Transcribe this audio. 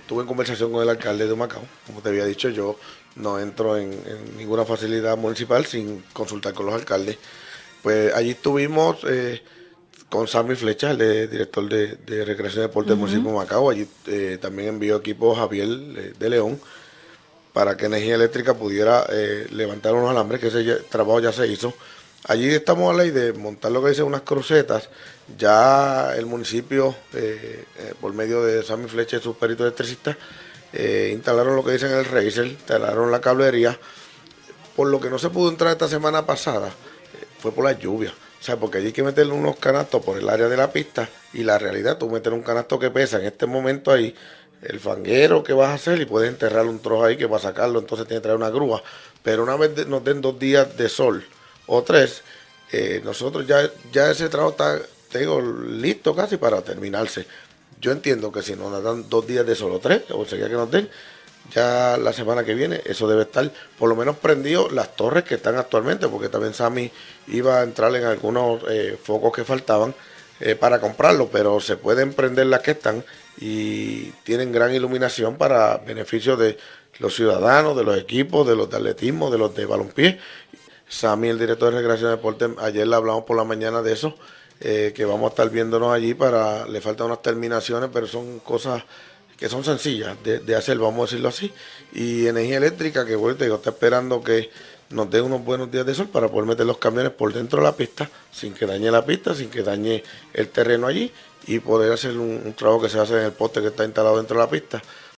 Estuve en conversación con el alcalde de Humacao. Como te había dicho, yo no entro en ninguna facilidad municipal sin consultar con los alcaldes. Pues allí estuvimos con Sammy Flecha, director de Recreación y Deporte del municipio Ujú. de Macao. Allí también envió equipo Javier de León para que Energía Eléctrica pudiera levantar unos alambres, que trabajo ya se hizo. Allí estamos a ley de montar lo que dicen unas crucetas. Ya el municipio, por medio de Sammy Flecha y sus peritos electricistas, instalaron lo que dicen el racer, instalaron la cablería. Por lo que no se pudo entrar esta semana pasada, fue por la lluvia. O sea, porque allí hay que meterle unos canastos por el área de la pista y la realidad, tú meter un canasto que pesa en este momento ahí, el fanguero que vas a hacer y puedes enterrar un trozo ahí que va a sacarlo, entonces tiene que traer una grúa. Pero una vez nos den 2 días de sol o 3, nosotros ya ese trabajo está, te digo, listo casi para terminarse. Yo entiendo que si nos dan 2 días de sol o 3, o sea que nos den, ya la semana que viene eso debe estar por lo menos prendido las torres que están actualmente, porque también Sammy iba a entrar en algunos focos que faltaban para comprarlo, pero se pueden prender las que están y tienen gran iluminación para beneficio de los ciudadanos, de los equipos, de los de atletismo, de los de balompié. Sammy, el director de Recreación y Deporte, ayer le hablamos por la mañana de eso, que vamos a estar viéndonos allí para, le faltan unas terminaciones, pero son cosas que son sencillas de hacer, vamos a decirlo así. Y energía eléctrica, que bueno, te digo, está esperando que nos dé unos buenos días de sol para poder meter los camiones por dentro de la pista, sin que dañe la pista, sin que dañe el terreno allí, y poder hacer un trabajo que se hace en el poste que está instalado dentro de la pista,